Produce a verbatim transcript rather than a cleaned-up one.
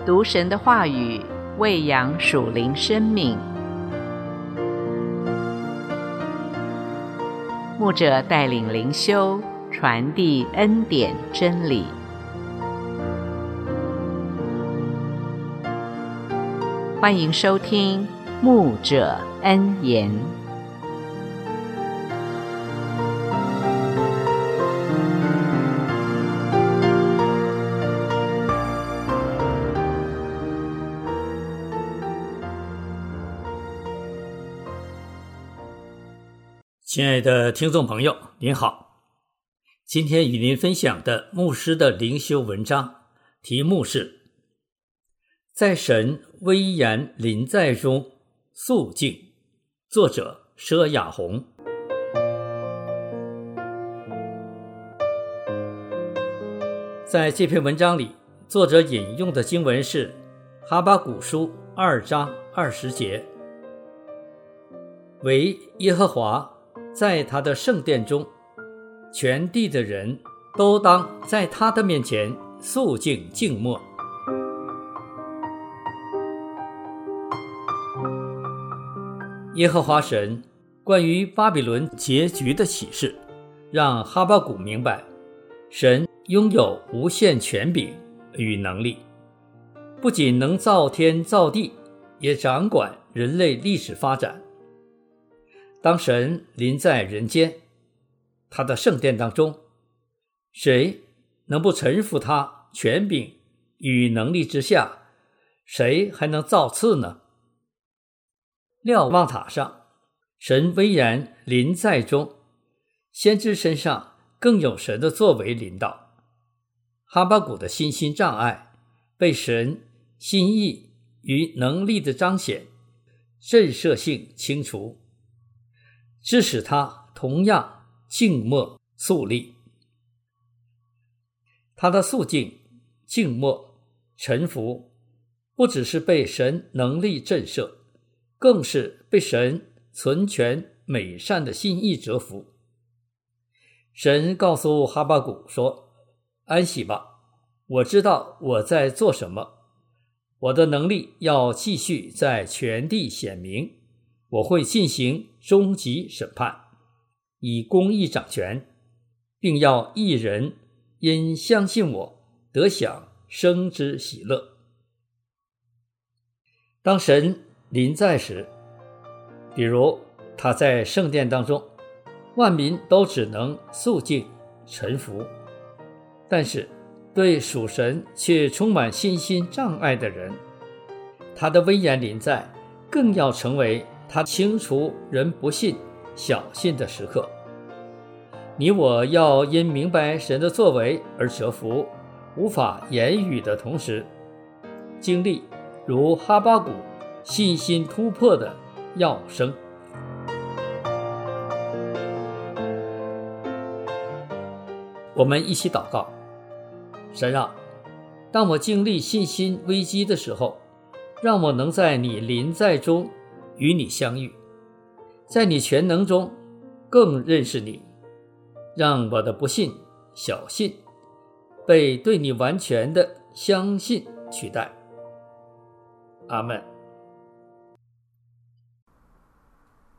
读神的话语，喂养属灵生命。牧者带领灵修，传递恩典真理。欢迎收听牧者恩言。 亲爱的听众朋友，您好。今天与您分享的牧师的灵修文章，题目是在神威严临在中肃静，作者佘雅红。在这篇文章里，作者引用的经文是哈巴谷书二章二十节，唯耶和华在他的圣殿中，全地的人都当在他的面前肃静静默。耶和华神关于巴比伦结局的启示，让哈巴谷明白，神拥有无限权柄与能力，不仅能造天造地，也掌管人类历史发展。当神临在人间，他的圣殿当中，谁能不臣服他权柄与能力之下？谁还能造次呢？瞭望塔上，神威然临在中，先知身上更有神的作为临到。哈巴谷的信心障碍被神心意与能力的彰显震慑性清除，致使他同样静默肃立。他的肃静、静默、臣服，不只是被神能力震慑，更是被神存全美善的心意折服。神告诉哈巴谷说，安息吧，我知道我在做什么，我的能力要继续在全地显明，我会进行终极审判，以公义掌权，并要义人因相信我得享生之喜乐。当神临在时，比如他在圣殿当中，万民都只能肃静臣服，但是对属神却充满信心障碍的人，他的威严临在更要成为他清除人不信小信的时刻。你我要因明白神的作为而折服，无法言语的同时，经历如哈巴谷信心突破的要生。我们一起祷告。神啊，当我经历信心危机的时候，让我能在你临在中与你相遇，在你全能中更认识你，让我的不信小信被对你完全的相信取代。阿们。